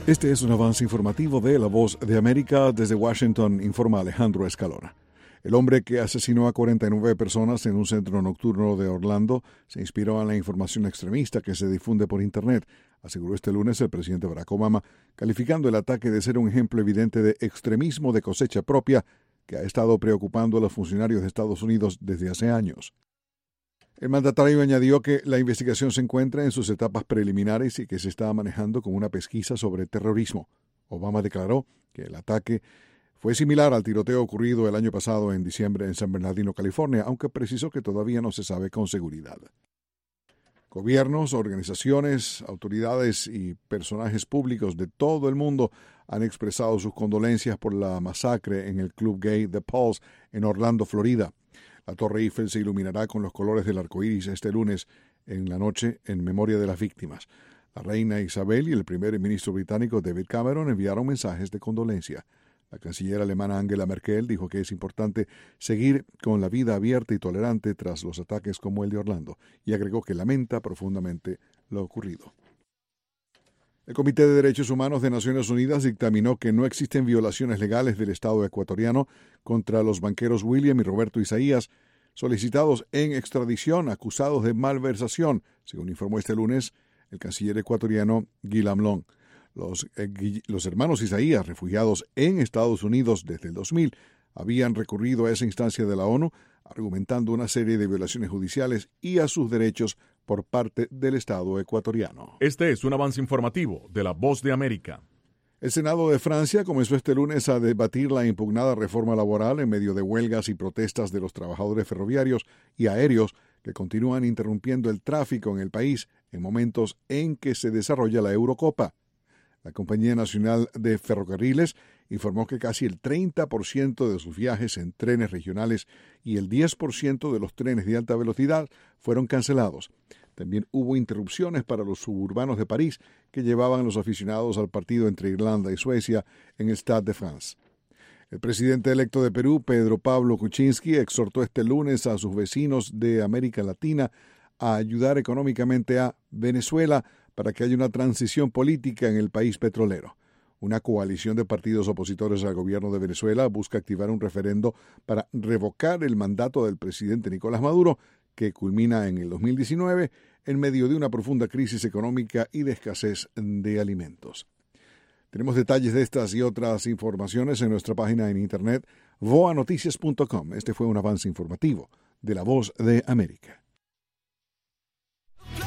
Este es un avance informativo de La Voz de América. Desde Washington informa Alejandro Escalona. El hombre que asesinó a 49 personas en un centro nocturno de Orlando se inspiró en la información extremista que se difunde por Internet, aseguró este lunes el presidente Barack Obama, calificando el ataque de ser un ejemplo evidente de extremismo de cosecha propia que ha estado preocupando a los funcionarios de Estados Unidos desde hace años. El mandatario añadió que la investigación se encuentra en sus etapas preliminares y que se está manejando como una pesquisa sobre terrorismo. Obama declaró que el ataque fue similar al tiroteo ocurrido el año pasado en diciembre en San Bernardino, California, aunque precisó que todavía no se sabe con seguridad. Gobiernos, organizaciones, autoridades y personajes públicos de todo el mundo han expresado sus condolencias por la masacre en el club gay The Pulse en Orlando, Florida. La Torre Eiffel se iluminará con los colores del arco iris este lunes en la noche en memoria de las víctimas. La reina Isabel y el primer ministro británico David Cameron enviaron mensajes de condolencia. La canciller alemana Angela Merkel dijo que es importante seguir con la vida abierta y tolerante tras los ataques como el de Orlando, y agregó que lamenta profundamente lo ocurrido. El Comité de Derechos Humanos de Naciones Unidas dictaminó que no existen violaciones legales del Estado ecuatoriano contra los banqueros William y Roberto Isaías, solicitados en extradición acusados de malversación, según informó este lunes el canciller ecuatoriano Guillaume Long. Los hermanos Isaías, refugiados en Estados Unidos desde el 2000, habían recurrido a esa instancia de la ONU, argumentando una serie de violaciones judiciales y a sus derechos por parte del Estado ecuatoriano. Este es un avance informativo de La Voz de América. El Senado de Francia comenzó este lunes a debatir la impugnada reforma laboral en medio de huelgas y protestas de los trabajadores ferroviarios y aéreos que continúan interrumpiendo el tráfico en el país en momentos en que se desarrolla la Eurocopa. La Compañía Nacional de Ferrocarriles informó que casi el 30% de sus viajes en trenes regionales y el 10% de los trenes de alta velocidad fueron cancelados. También hubo interrupciones para los suburbanos de París que llevaban a los aficionados al partido entre Irlanda y Suecia en el Stade de France. El presidente electo de Perú, Pedro Pablo Kuczynski, exhortó este lunes a sus vecinos de América Latina a ayudar económicamente a Venezuela para que haya una transición política en el país petrolero. Una coalición de partidos opositores al gobierno de Venezuela busca activar un referendo para revocar el mandato del presidente Nicolás Maduro, que culmina en el 2019 en medio de una profunda crisis económica y de escasez de alimentos. Tenemos detalles de estas y otras informaciones en nuestra página en internet voanoticias.com. Este fue un avance informativo de La Voz de América.